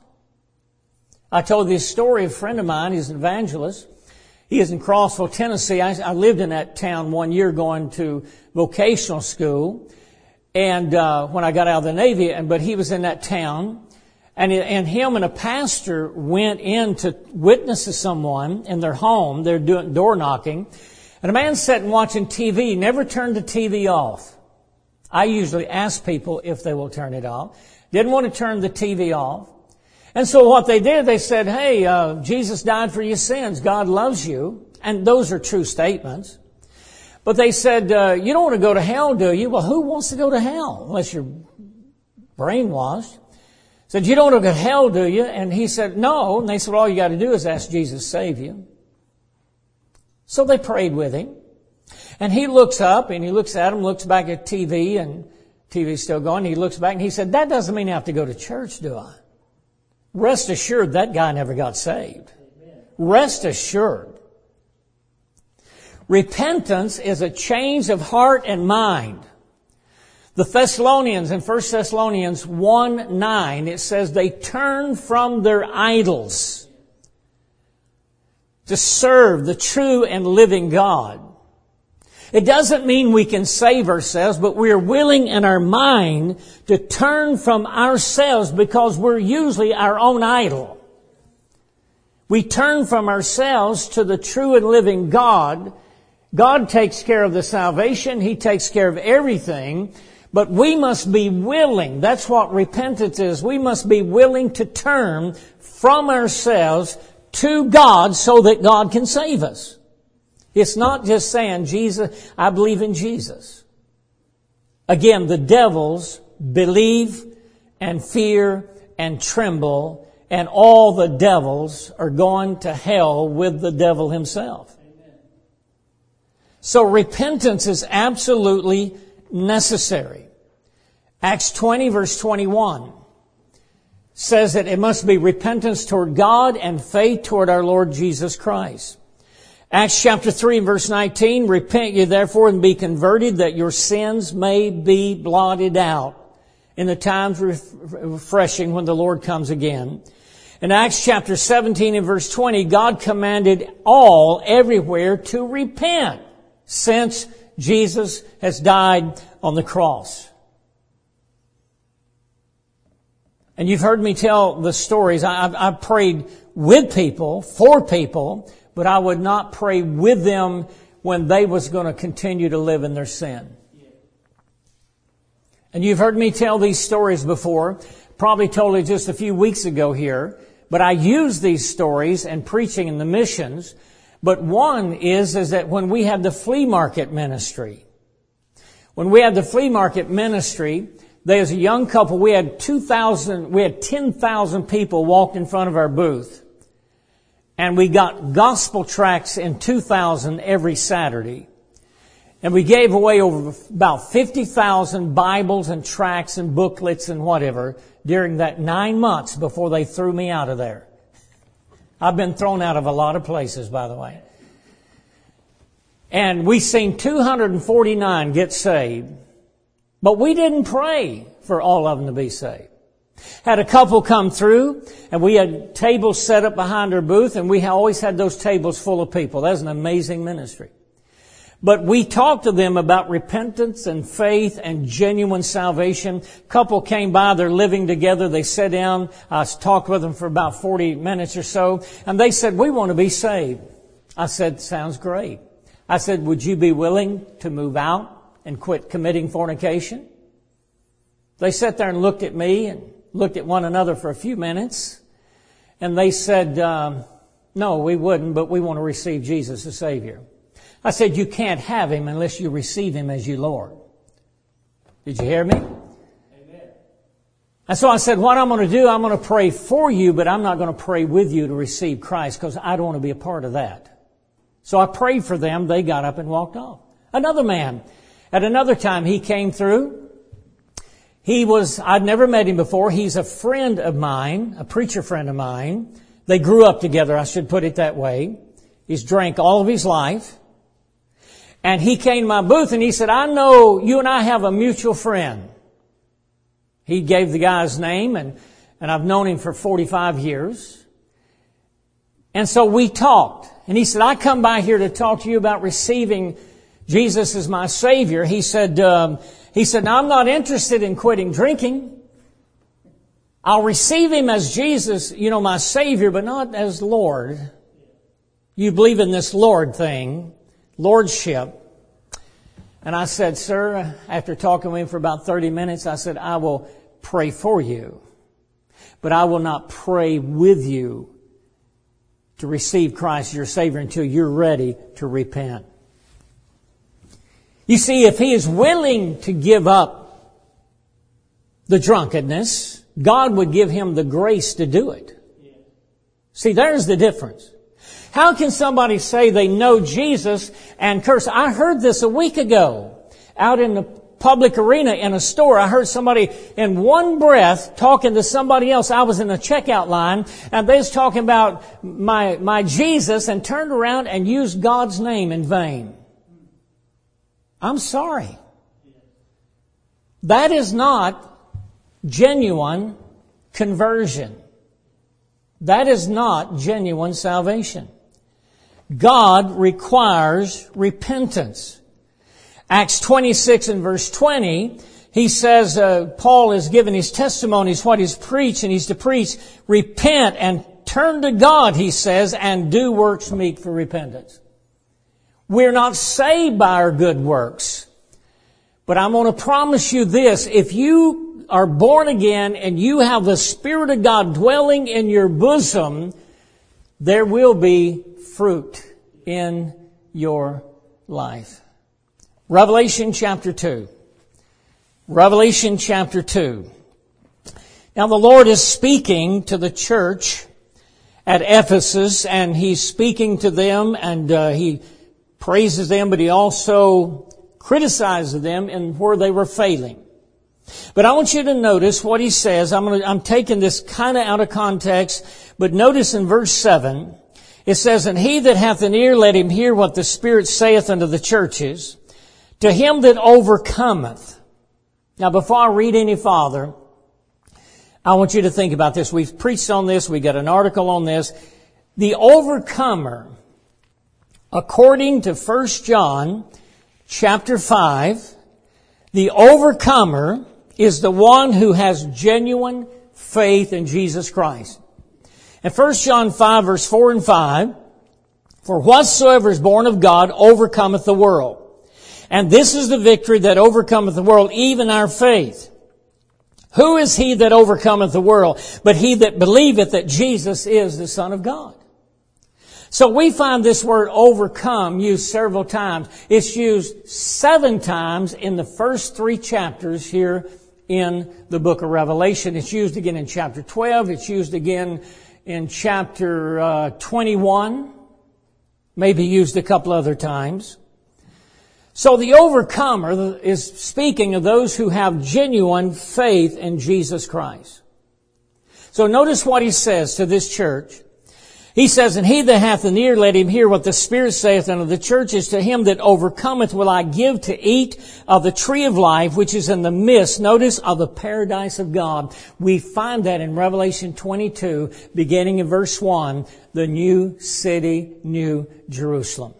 Speaker 1: I told this story of a friend of mine. He's an evangelist. He is in Crossville, Tennessee. I, I lived in that town one year going to vocational school. And uh, when I got out of the Navy, and but he was in that town. And, and him and a pastor went in to witness to someone in their home. They're doing door knocking. And a man sitting watching T V, never turned the T V off. I usually ask people if they will turn it off. Didn't want to turn the T V off. And so what they did, they said, "Hey, uh, Jesus died for your sins. God loves you." And those are true statements. But they said, uh, "You don't want to go to hell, do you?" Well, who wants to go to hell unless you're brainwashed? Said, "You don't want to go to hell, do you?" And he said, "No." And they said, "All you got to do is ask Jesus to save you." So they prayed with him. And he looks up and he looks at him, looks back at T V, and T V's still going. He looks back and he said, "That doesn't mean I have to go to church, do I?" Rest assured, that guy never got saved. Amen. Rest assured. Repentance is a change of heart and mind. The Thessalonians, in First Thessalonians one nine, it says they turn from their idols to serve the true and living God. It doesn't mean we can save ourselves, but we are willing in our mind to turn from ourselves because we're usually our own idol. We turn from ourselves to the true and living God. God takes care of the salvation. He takes care of everything. But we must be willing. That's what repentance is. We must be willing to turn from ourselves to God so that God can save us. It's not just saying, "Jesus, I believe in Jesus." Again, the devils believe and fear and tremble, and all the devils are going to hell with the devil himself. Amen. So repentance is absolutely necessary. Acts twenty verse twenty-one says that it must be repentance toward God and faith toward our Lord Jesus Christ. Acts chapter three verse nineteen, "Repent ye therefore and be converted, that your sins may be blotted out in the times refreshing when the Lord comes again." In Acts chapter seventeen and verse twenty, God commanded all everywhere to repent since Jesus has died on the cross. And you've heard me tell the stories. I've, I've prayed with people, for people, but I would not pray with them when they was going to continue to live in their sin. And you've heard me tell these stories before, probably told it just a few weeks ago here, but I use these stories in preaching in the missions. But one is, is that when we had the flea market ministry, when we had the flea market ministry, there was a young couple, we had two thousand, we had ten thousand people walked in front of our booth. And we got gospel tracts in two thousand every Saturday. And we gave away over about fifty thousand Bibles and tracts and booklets and whatever during that nine months before they threw me out of there. I've been thrown out of a lot of places, by the way. And we seen two hundred forty-nine get saved. But we didn't pray for all of them to be saved. Had a couple come through, and we had tables set up behind our booth, and we always had those tables full of people. That was an amazing ministry. But we talked to them about repentance and faith and genuine salvation. Couple came by, they're living together. They sat down. I talked with them for about forty minutes or so. And they said, we want to be saved. I said, sounds great. I said, would you be willing to move out and quit committing fornication? They sat there and looked at me and looked at one another for a few minutes. And they said, um, no, we wouldn't, but we want to receive Jesus as Savior. I said, you can't have Him unless you receive Him as your Lord. Did you hear me? Amen. And so I said, what I'm going to do, I'm going to pray for you, but I'm not going to pray with you to receive Christ because I don't want to be a part of that. So I prayed for them. They got up and walked off. Another man, at another time, he came through. He was, I'd never met him before. He's a friend of mine, a preacher friend of mine. They grew up together, I should put it that way. He's drank all of his life. And he came to my booth and he said, I know you and I have a mutual friend. He gave the guy's name, and, and I've known him for forty-five years. And so we talked. And he said, I come by here to talk to you about receiving Jesus as my Savior. He said, um, he said, now I'm not interested in quitting drinking. I'll receive Him as Jesus, you know, my Savior, but not as Lord. You believe in this Lord thing. Lordship. And I said, sir, after talking with him for about thirty minutes, I said, I will pray for you, but I will not pray with you to receive Christ as your Savior until you're ready to repent. You see, if he is willing to give up the drunkenness, God would give him the grace to do it. See, there's the difference. How can somebody say they know Jesus and curse? I heard this a week ago out in the public arena in a store. I heard somebody in one breath talking to somebody else. I was in a checkout line and they was talking about my, my Jesus and turned around and used God's name in vain. I'm sorry. That is not genuine conversion. That is not genuine salvation. God requires repentance. Acts twenty-six and verse twenty, he says, uh, Paul is giving his testimonies, what he's preached, and he's to preach, repent and turn to God, he says, and do works meet for repentance. We're not saved by our good works. But I'm going to promise you this, if you are born again and you have the Spirit of God dwelling in your bosom, there will be fruit in your life. Revelation chapter two. Revelation chapter two. Now the Lord is speaking to the church at Ephesus, and He's speaking to them, and uh, He praises them, but He also criticizes them in where they were failing. But I want you to notice what He says. I'm going to, I'm taking this kind of out of context, but notice in verse seven, it says, and he that hath an ear, let him hear what the Spirit saith unto the churches. To him that overcometh. Now, before I read any farther, I want you to think about this. We've preached on this. We got an article on this. The overcomer, according to First John chapter five, the overcomer is the one who has genuine faith in Jesus Christ. In First John five, verse four and five, for whatsoever is born of God overcometh the world. And this is the victory that overcometh the world, even our faith. Who is he that overcometh the world? But he that believeth that Jesus is the Son of God. So we find this word overcome used several times. It's used seven times in the first three chapters here in the book of Revelation. It's used again in chapter twelve. It's used again in chapter uh, twenty-one. Maybe used a couple other times. So the overcomer is speaking of those who have genuine faith in Jesus Christ. So notice what he says to this church. He says, and he that hath an ear, let him hear what the Spirit saith unto the churches. To him that overcometh will I give to eat of the tree of life, which is in the midst, notice, of the paradise of God. We find that in Revelation twenty-two, beginning in verse one, the new city, New Jerusalem.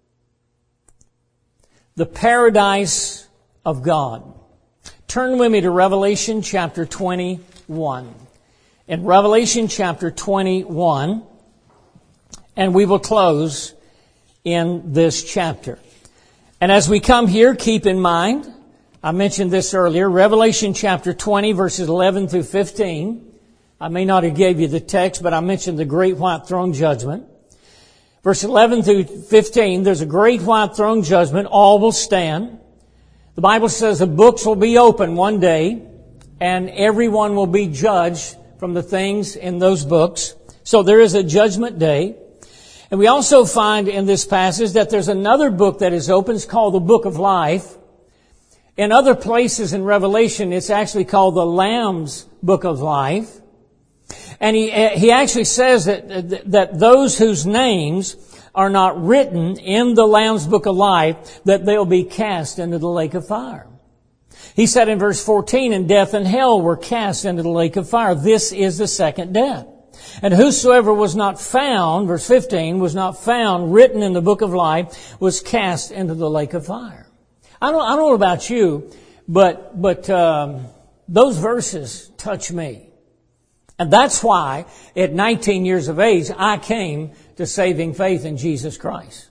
Speaker 1: The paradise of God. Turn with me to Revelation chapter twenty-one. In Revelation chapter twenty-one, and we will close in this chapter. And as we come here, keep in mind, I mentioned this earlier, Revelation chapter twenty, verses eleven through fifteen. I may not have gave you the text, but I mentioned the great white throne judgment. Verse eleven through fifteen, there's a great white throne judgment. All will stand. The Bible says the books will be open one day, and everyone will be judged from the things in those books. So there is a judgment day. And we also find in this passage that there's another book that is open. It's called the Book of Life. In other places in Revelation, it's actually called the Lamb's Book of Life. And he, he actually says that, that those whose names are not written in the Lamb's Book of Life, that they'll be cast into the lake of fire. He said in verse fourteen, and death and hell were cast into the lake of fire. This is the second death. And whosoever was not found, verse fifteen, was not found written in the book of life, was cast into the lake of fire. I don't, I don't know about you, but, but, um, those verses touch me. And that's why at nineteen years of age, I came to saving faith in Jesus Christ.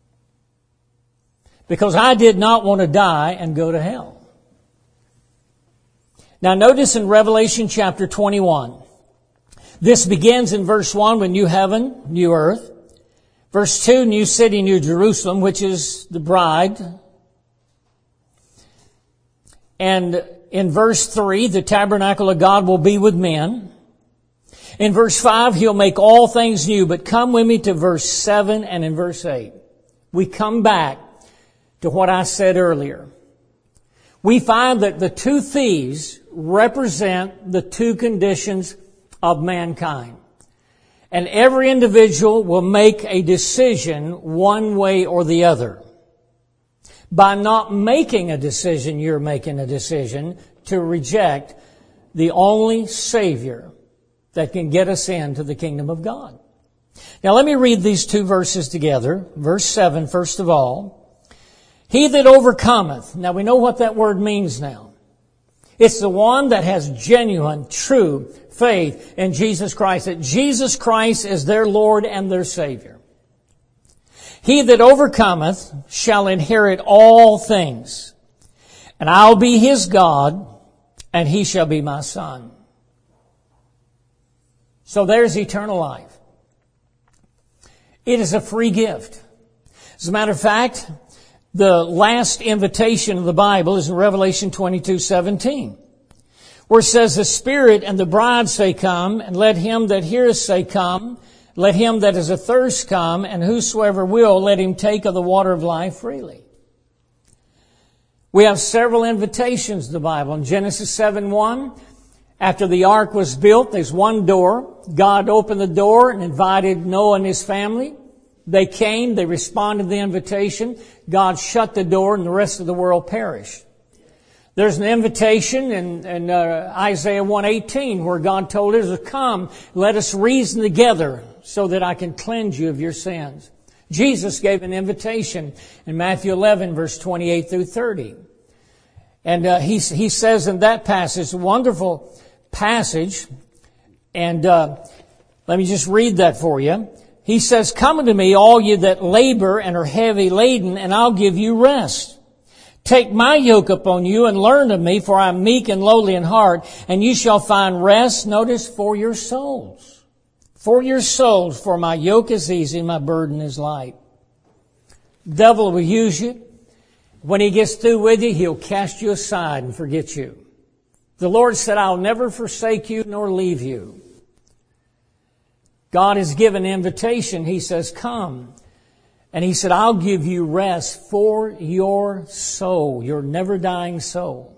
Speaker 1: Because I did not want to die and go to hell. Now notice in Revelation chapter twenty-one, this begins in verse one with new heaven, new earth. Verse two, new city, new Jerusalem, which is the bride. And in verse three, the tabernacle of God will be with men. In verse five, He'll make all things new. But come with me to verse seven and in verse eight. We come back to what I said earlier. We find that the two thieves represent the two conditions of mankind. And every individual will make a decision one way or the other. By not making a decision, you're making a decision to reject the only Savior that can get us into the kingdom of God. Now let me read these two verses together. Verse seven, first of all. He that overcometh. Now we know what that word means now. It's the one that has genuine, true faith in Jesus Christ. That Jesus Christ is their Lord and their Savior. He that overcometh shall inherit all things. And I'll be his God, and he shall be my son. So there's eternal life. It is a free gift. As a matter of fact, the last invitation of the Bible is in Revelation twenty-two seventeen, where it says, the Spirit and the bride say, come, and let him that heareth say, come. Let him that is athirst come, and whosoever will, let him take of the water of life freely. We have several invitations in the Bible. In Genesis seven one, after the ark was built, there's one door. God opened the door and invited Noah and his family. They came, they responded to the invitation. God shut the door and the rest of the world perished. There's an invitation in, in uh, Isaiah one eighteen where God told Israel, come, let us reason together so that I can cleanse you of your sins. Jesus gave an invitation in Matthew eleven, verse twenty-eight through thirty. And uh, he, he says in that passage, a wonderful passage, and uh, let me just read that for you. He says, come unto me, all you that labor and are heavy laden, and I'll give you rest. Take my yoke upon you and learn of me, for I am meek and lowly in heart, and you shall find rest, notice, for your souls. For your souls, for my yoke is easy, my burden is light. The devil will use you. When he gets through with you, he'll cast you aside and forget you. The Lord said, I'll never forsake you nor leave you. God has given an invitation. He says, come. And He said, I'll give you rest for your soul, your never dying soul.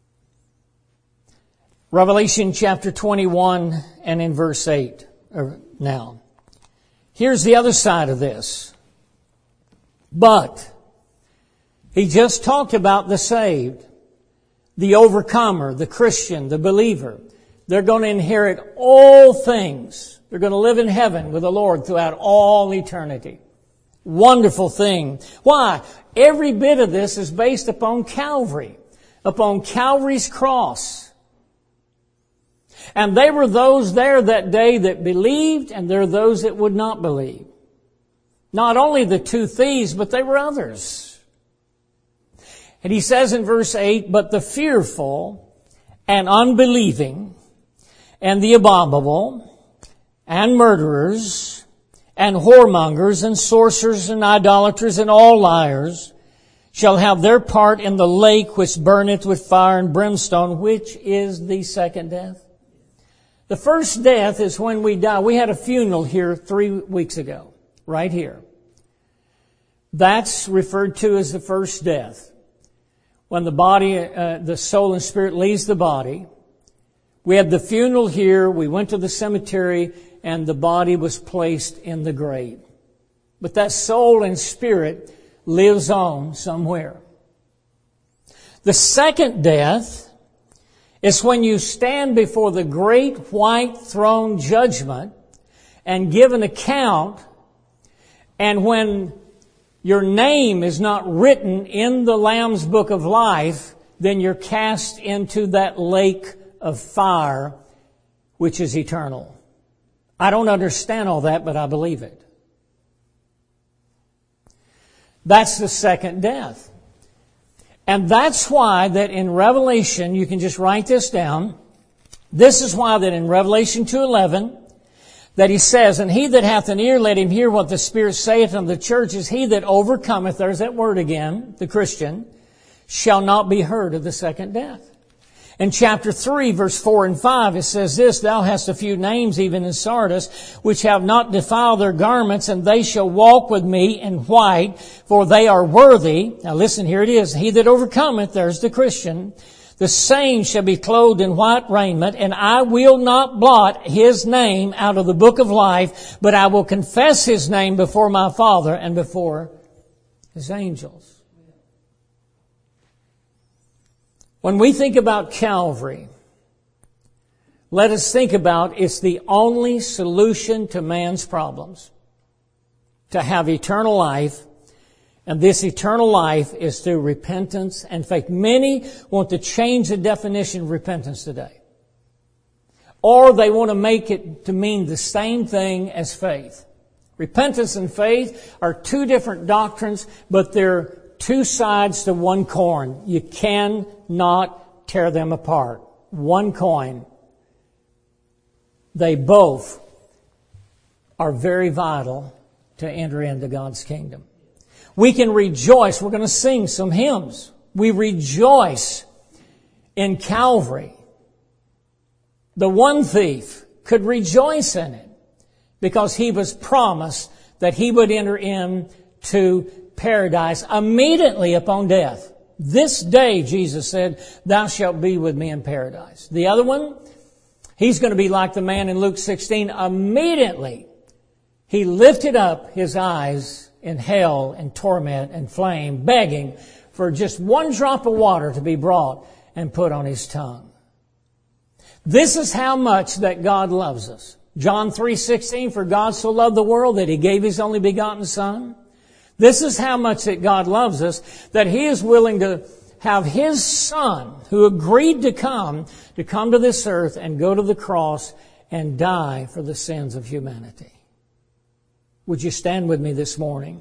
Speaker 1: Revelation chapter twenty-one and in verse eight, or Now, here's the other side of this. But he just talked about the saved, the overcomer, the Christian, the believer. They're going to inherit all things. They're going to live in heaven with the Lord throughout all eternity. Wonderful thing. Why? Every bit of this is based upon Calvary, upon Calvary's cross. And they were those there that day that believed, and there are those that would not believe. Not only the two thieves, but there were others. And he says in verse eight, but the fearful and unbelieving and the abominable and murderers and whoremongers and sorcerers and idolaters and all liars shall have their part in the lake which burneth with fire and brimstone, which is the second death. The first death is when we die. We had a funeral here three weeks ago, right here. That's referred to as the first death. When the body, uh, the soul and spirit leaves the body. We had the funeral here. We went to the cemetery and the body was placed in the grave. But that soul and spirit lives on somewhere. The second death is when you stand before the great white throne judgment and give an account, and when your name is not written in the Lamb's book of life, then you're cast into that lake of fire, which is eternal. I don't understand all that, but I believe it. That's the second death. And that's why that in Revelation, you can just write this down. This is why that in Revelation two eleven, that he says, and he that hath an ear, let him hear what the Spirit saith unto the churches. He that overcometh, there's that word again, the Christian, shall not be heard of the second death. In chapter three, verse four and five, it says this, thou hast a few names even in Sardis, which have not defiled their garments, and they shall walk with me in white, for they are worthy. Now listen, here it is. He that overcometh, there's the Christian, the same shall be clothed in white raiment, and I will not blot his name out of the book of life, but I will confess his name before my Father and before his angels. When we think about Calvary, let us think about it's the only solution to man's problems. To have eternal life, and this eternal life is through repentance and faith. Many want to change the definition of repentance today. Or they want to make it to mean the same thing as faith. Repentance and faith are two different doctrines, but they're two sides to one coin. You cannot tear them apart. One coin. They both are very vital to enter into God's kingdom. We can rejoice. We're going to sing some hymns. We rejoice in Calvary. The one thief could rejoice in it because he was promised that he would enter into paradise immediately upon death. This day, Jesus said, thou shalt be with me in paradise. The other one, he's going to be like the man in Luke sixteen. Immediately, he lifted up his eyes in hell and torment and flame, begging for just one drop of water to be brought and put on his tongue. This is how much that God loves us. John three sixteen, for God so loved the world that he gave his only begotten Son. This is how much that God loves us, that he is willing to have his Son, who agreed to come, to come to this earth and go to the cross and die for the sins of humanity. Would you stand with me this morning?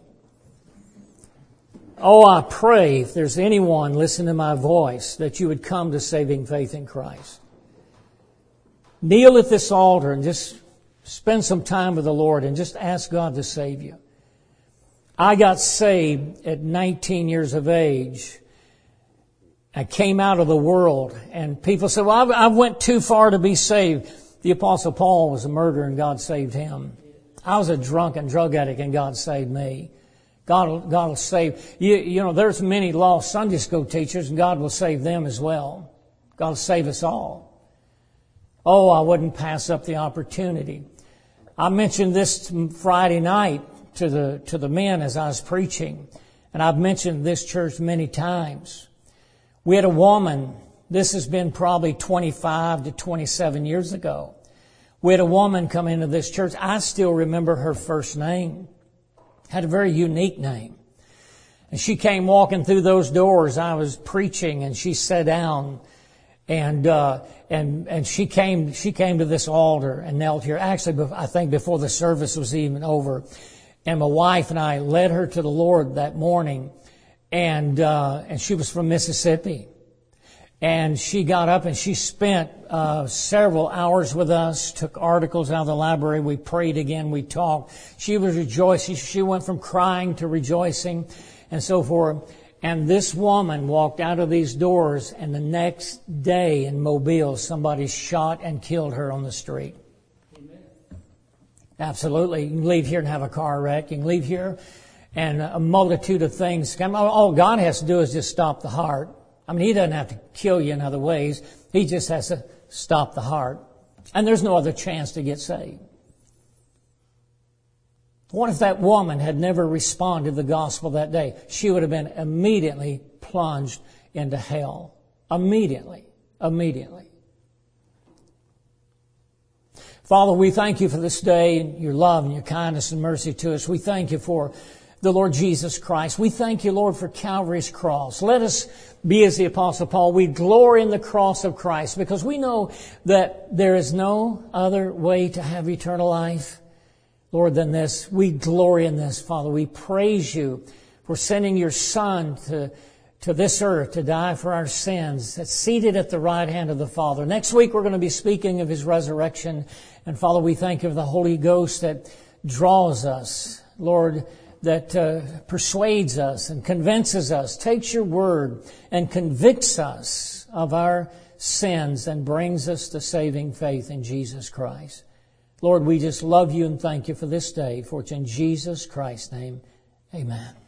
Speaker 1: Oh, I pray if there's anyone listening to my voice that you would come to saving faith in Christ. Kneel at this altar and just spend some time with the Lord and just ask God to save you. I got saved at nineteen years of age. I came out of the world, and people said, well, I went too far to be saved. The Apostle Paul was a murderer, and God saved him. I was a drunk and drug addict, and God saved me. God will, God will save. You, you know, there's many lost Sunday school teachers, and God will save them as well. God will save us all. Oh, I wouldn't pass up the opportunity. I mentioned this Friday night to the, to the men as I was preaching, and I've mentioned this church many times. We had a woman, this has been probably twenty-five to twenty-seven years ago. We had a woman come into this church. I still remember her first name. Had a very unique name. And she came walking through those doors. I was preaching and she sat down and, uh, and, and she came, she came to this altar and knelt here. Actually, I think before the service was even over. And my wife and I led her to the Lord that morning. And, uh, and she was from Mississippi. And she got up and she spent, uh, several hours with us, took articles out of the library. We prayed again. We talked. She was rejoicing. She went from crying to rejoicing and so forth. And this woman walked out of these doors, and the next day in Mobile, somebody shot and killed her on the street. Amen. Absolutely. You can leave here and have a car wreck. You can leave here and a multitude of things come. All God has to do is just stop the heart. I mean, He doesn't have to kill you in other ways. He just has to stop the heart. And there's no other chance to get saved. What if that woman had never responded to the gospel that day? She would have been immediately plunged into hell. Immediately. Immediately. Father, we thank You for this day and Your love and Your kindness and mercy to us. We thank You for the Lord Jesus Christ. We thank You, Lord, for Calvary's cross. Let us be as the Apostle Paul. We glory in the cross of Christ because we know that there is no other way to have eternal life, Lord, than this. We glory in this, Father. We praise You for sending Your Son to, to this earth to die for our sins, that's seated at the right hand of the Father. Next week we're going to be speaking of His resurrection. And Father, we thank You for the Holy Ghost that draws us, Lord, that uh, persuades us and convinces us, takes Your word and convicts us of our sins and brings us to saving faith in Jesus Christ. Lord, we just love You and thank You for this day, for it's in Jesus Christ's name. Amen.